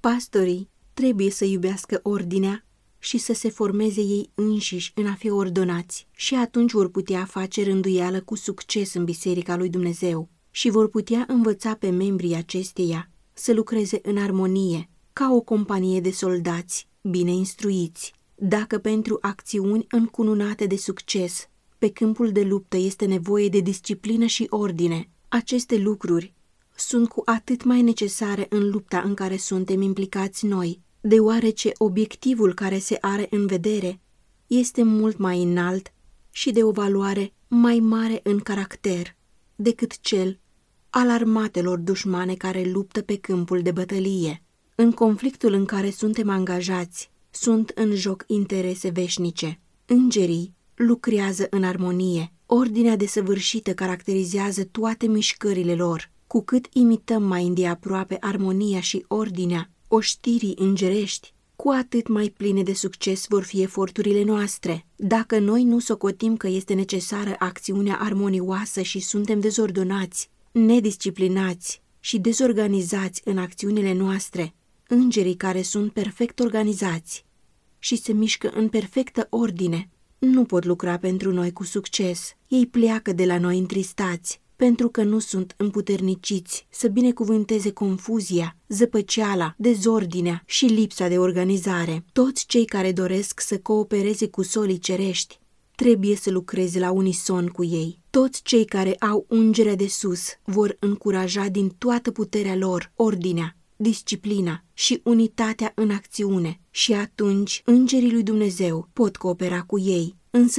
Pastorii trebuie să iubească ordinea și să se formeze ei înșiși în a fi ordonați și atunci vor putea face rânduială cu succes în Biserica lui Dumnezeu și vor putea învăța pe membrii acesteia să lucreze în armonie, ca o companie de soldați bine instruiți. Dacă pentru acțiuni încununate de succes pe câmpul de luptă este nevoie de disciplină și ordine, aceste lucruri sunt cu atât mai necesare în lupta în care suntem implicați noi, deoarece obiectivul care se are în vedere este mult mai înalt și de o valoare mai mare în caracter decât cel al armatelor dușmane care luptă pe câmpul de bătălie. În conflictul în care suntem angajați, sunt în joc interese veșnice. Îngerii lucrează în armonie. Ordinea desăvârșită caracterizează toate mișcările lor. Cu cât imităm mai îndeaproape armonia și ordinea oștirii îngerești, cu atât mai pline de succes vor fi eforturile noastre. Dacă noi nu socotim că este necesară acțiunea armonioasă și suntem dezordonați, nedisciplinați și dezorganizați în acțiunile noastre, îngerii care sunt perfect organizați și se mișcă în perfectă ordine nu pot lucra pentru noi cu succes. Ei pleacă de la noi întristați, pentru că nu sunt împuterniciți să binecuvânteze confuzia, zăpăceala, dezordinea și lipsa de organizare. Toți cei care doresc să coopereze cu solii cerești trebuie să lucreze la unison cu ei. Toți cei care au ungerea de sus vor încuraja din toată puterea lor ordinea, disciplina și unitatea în acțiune și atunci îngerii lui Dumnezeu pot coopera cu ei, însă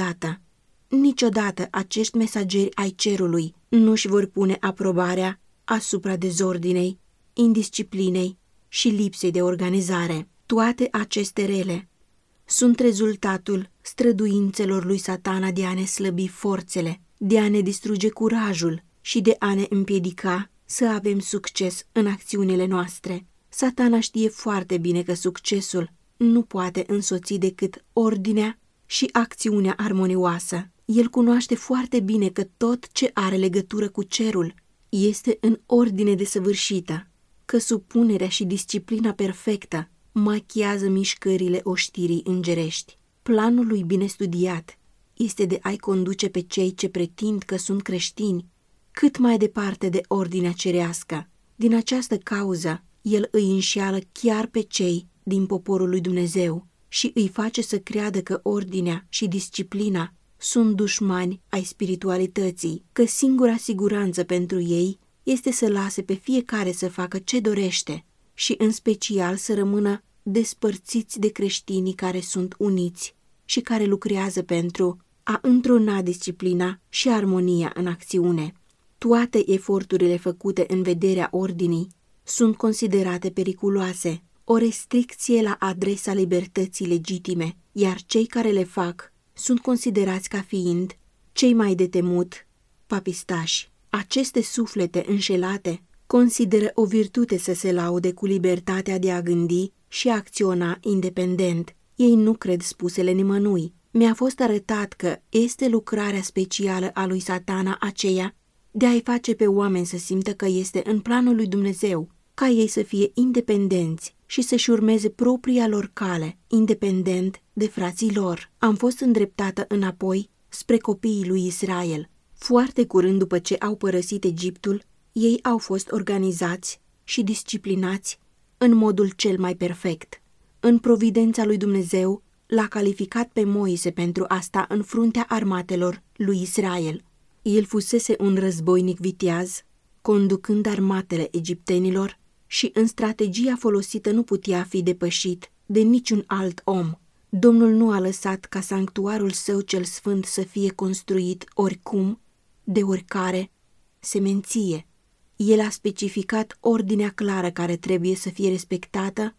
niciodată acești mesageri ai cerului nu-și vor pune aprobarea asupra dezordinei, indisciplinei și lipsei de organizare. Toate aceste rele sunt rezultatul străduințelor lui Satana de a ne slăbi forțele, de a ne distruge curajul și de a ne împiedica să avem succes în acțiunile noastre. Satana știe foarte bine că succesul nu poate însoți decât ordinea și acțiunea armonioasă. El cunoaște foarte bine că tot ce are legătură cu cerul este în ordine desăvârșită, că supunerea și disciplina perfectă machiază mișcările oștirii îngerești. Planul lui bine studiat este de a-i conduce pe cei ce pretind că sunt creștini cât mai departe de ordinea cerească. Din această cauză, el îi înșeală chiar pe cei din poporul lui Dumnezeu și îi face să creadă că ordinea și disciplina sunt dușmani ai spiritualității, că singura siguranță pentru ei este să lase pe fiecare să facă ce dorește și în special să rămână despărțiți de creștinii care sunt uniți și care lucrează pentru a întrona disciplina și armonia în acțiune. Toate eforturile făcute în vederea ordinii sunt considerate periculoase, o restricție la adresa libertății legitime, iar cei care le fac sunt considerați ca fiind cei mai de temut papistași. Aceste suflete înșelate consideră o virtute să se laude cu libertatea de a gândi și a acționa independent. Ei nu cred spusele nimănui. Mi-a fost arătat că este lucrarea specială a lui Satana aceea de a-i face pe oameni să simtă că este în planul lui Dumnezeu, ca ei să fie independenți și să-și urmeze propria lor cale, independent de frații lor. Am fost îndreptată înapoi spre copiii lui Israel. Foarte curând după ce au părăsit Egiptul, ei au fost organizați și disciplinați în modul cel mai perfect. În providența lui Dumnezeu l-a calificat pe Moise pentru a sta în fruntea armatelor lui Israel. El fusese un războinic viteaz, conducând armatele egiptenilor și în strategia folosită nu putea fi depășit de niciun alt om. Domnul nu a lăsat ca sanctuarul său cel sfânt să fie construit oricum, de oricare semenție. El a specificat ordinea clară care trebuie să fie respectată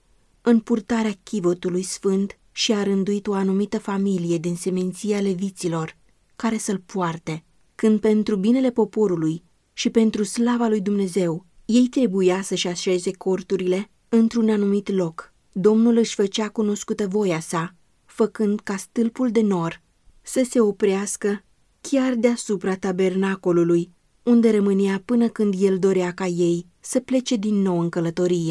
în purtarea chivotului sfânt și a rânduit o anumită familie din semenția leviților care să-l poarte, când pentru binele poporului și pentru slava lui Dumnezeu ei trebuia să-și așeze corturile într-un anumit loc. Domnul își făcea cunoscută voia sa, făcând ca stâlpul de nor să se oprească chiar deasupra tabernacolului, unde rămânea până când el dorea ca ei să plece din nou în călătorie.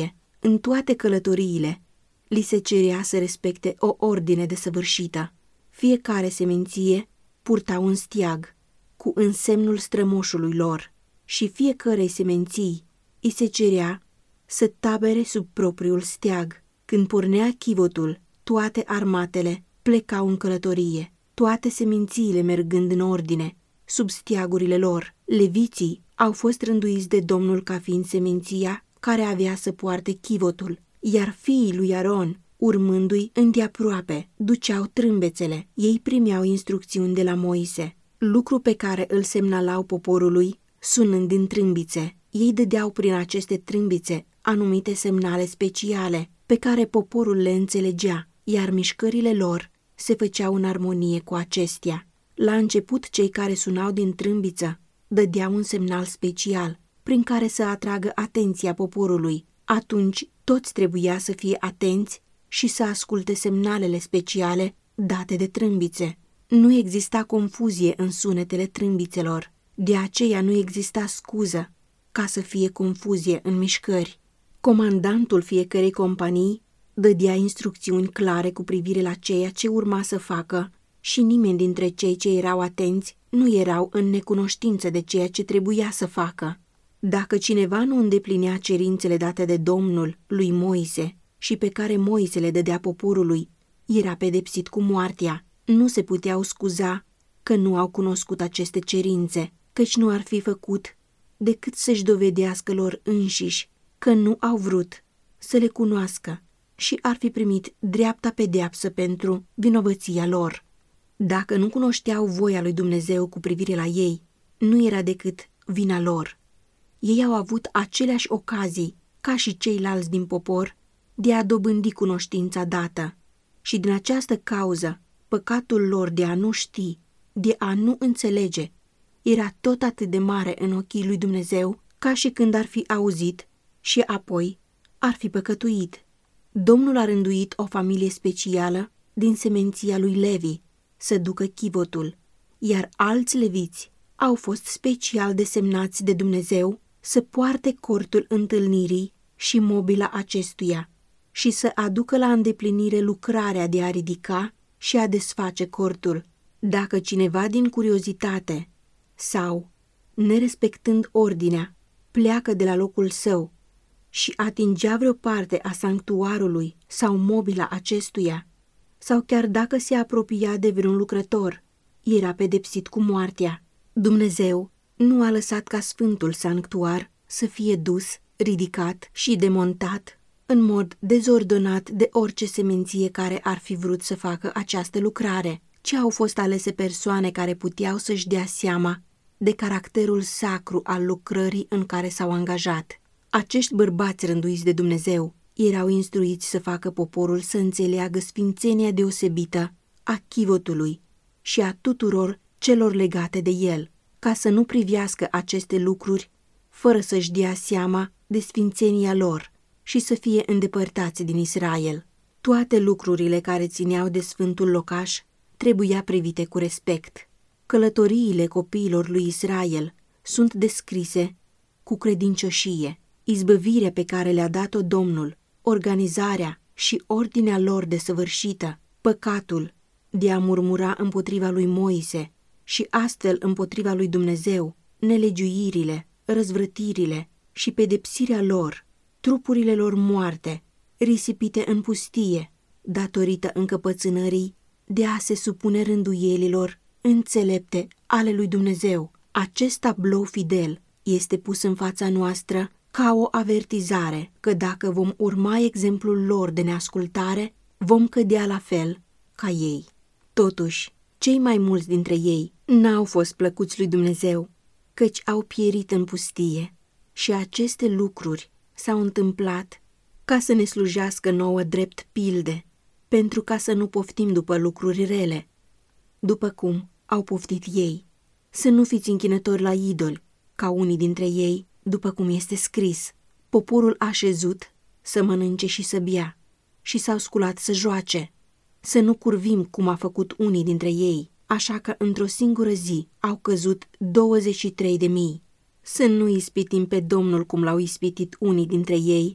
În toate călătoriile, li se cerea să respecte o ordine desăvârșită. Fiecare seminție purta un steag cu însemnul strămoșului lor și fiecărei semenții îi se cerea să tabere sub propriul steag. Când pornea chivotul, toate armatele plecau în călătorie, toate semințiile mergând în ordine, sub steagurile lor. Leviții au fost rânduiți de Domnul ca fiind seminția care avea să poarte chivotul, iar fiii lui Aron, urmându-i îndeaproape, duceau trâmbețele. Ei primeau instrucțiuni de la Moise, lucru pe care îl semnalau poporului sunând din trâmbițe. Ei dădeau prin aceste trâmbițe anumite semnale speciale pe care poporul le înțelegea, iar mișcările lor se făceau în armonie cu acestea. La început, cei care sunau din trâmbiță dădeau un semnal special prin care să atragă atenția poporului. Atunci toți trebuia să fie atenți și să asculte semnalele speciale date de trâmbițe. Nu exista confuzie în sunetele trâmbițelor, de aceea nu exista scuză ca să fie confuzie în mișcări. Comandantul fiecărei companii dădea instrucțiuni clare cu privire la ceea ce urma să facă și nimeni dintre cei ce erau atenți nu erau în necunoștință de ceea ce trebuia să facă. Dacă cineva nu îndeplinea cerințele date de Domnul lui Moise și pe care Moise le dădea poporului, era pedepsit cu moartea. Nu se puteau scuza că nu au cunoscut aceste cerințe, căci nu ar fi făcut decât să-și dovedească lor înșiși că nu au vrut să le cunoască și ar fi primit dreapta pedeapsă pentru vinovăția lor. Dacă nu cunoșteau voia lui Dumnezeu cu privire la ei, nu era decât vina lor. Ei au avut aceleași ocazii ca și ceilalți din popor de a dobândi cunoștința dată și din această cauză păcatul lor de a nu ști, de a nu înțelege, era tot atât de mare în ochii lui Dumnezeu ca și când ar fi auzit și apoi ar fi păcătuit. Domnul a rânduit o familie specială din semenția lui Levi să ducă chivotul, iar alți leviți au fost special desemnați de Dumnezeu să poarte cortul întâlnirii și mobila acestuia și să aducă la îndeplinire lucrarea de a ridica și a desface cortul. Dacă cineva din curiozitate sau, nerespectând ordinea, pleacă de la locul său și atingea vreo parte a sanctuarului sau mobila acestuia, sau chiar dacă se apropia de vreun lucrător, era pedepsit cu moartea. Dumnezeu nu a lăsat ca sfântul sanctuar să fie dus, ridicat și demontat în mod dezordonat de orice seminție care ar fi vrut să facă această lucrare, ci au fost alese persoane care puteau să-și dea seama de caracterul sacru al lucrării în care s-au angajat. Acești bărbați rânduiți de Dumnezeu erau instruiți să facă poporul să înțeleagă sfințenia deosebită a chivotului și a tuturor celor legate de el, ca să nu privească aceste lucruri fără să-și dea seama de sfințenia lor și să fie îndepărtați din Israel. Toate lucrurile care țineau de sfântul locaș trebuia privite cu respect. Călătoriile copiilor lui Israel sunt descrise cu credincioșie. Izbăvirea pe care le-a dat-o Domnul, organizarea și ordinea lor desăvârșită, păcatul de a murmura împotriva lui Moise și astfel împotriva lui Dumnezeu, nelegiuirile, răzvrătirile și pedepsirea lor, trupurile lor moarte, risipite în pustie, datorită încăpățânării de a se supune rânduielilor înțelepte ale lui Dumnezeu. Acest tablou fidel este pus în fața noastră ca o avertizare că dacă vom urma exemplul lor de neascultare, vom cădea la fel ca ei. Totuși, cei mai mulți dintre ei n-au fost plăcuți lui Dumnezeu, căci au pierit în pustie și aceste lucruri s-au întâmplat ca să ne slujească nouă drept pilde, pentru ca să nu poftim după lucruri rele, după cum au poftit ei. Să nu fiți închinători la idoli, ca unii dintre ei, după cum este scris, poporul a șezut să mănânce și să bea și s-au sculat să joace. Să nu curvim cum a făcut unii dintre ei, așa că într-o singură zi au căzut 23.000. Să nu ispitim pe Domnul cum l-au ispitit unii dintre ei,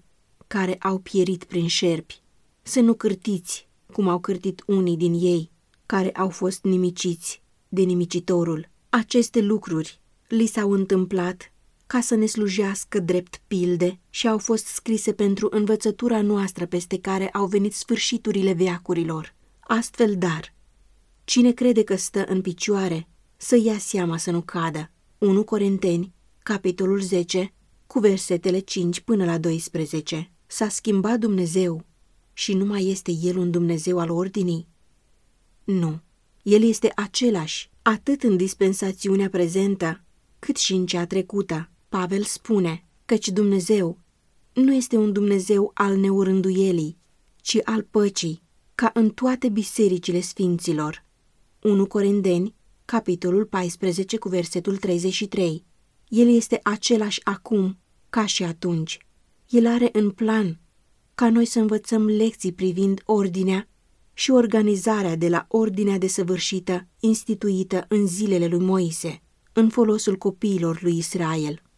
care au pierit prin șerpi. Să nu cârtiți, cum au cârtit unii din ei, care au fost nimiciți de nimicitorul. Aceste lucruri li s-au întâmplat ca să ne slujească drept pilde și au fost scrise pentru învățătura noastră peste care au venit sfârșiturile veacurilor. Astfel, dar, cine crede că stă în picioare, să ia seama să nu cadă. 1 Corinteni, capitolul 10, cu versetele 5 până la 12. S-a schimbat Dumnezeu și nu mai este El un Dumnezeu al ordinii? Nu, El este același, atât în dispensațiunea prezentă, cât și în cea trecută. Pavel spune căci Dumnezeu nu este un Dumnezeu al neurânduielii, ci al păcii, ca în toate bisericile sfinților. 1 Corinteni, capitolul 14, cu versetul 33. El este același acum ca și atunci. El are în plan ca noi să învățăm lecții privind ordinea și organizarea de la ordinea desăvârșită instituită în zilele lui Moise, în folosul copiilor lui Israel.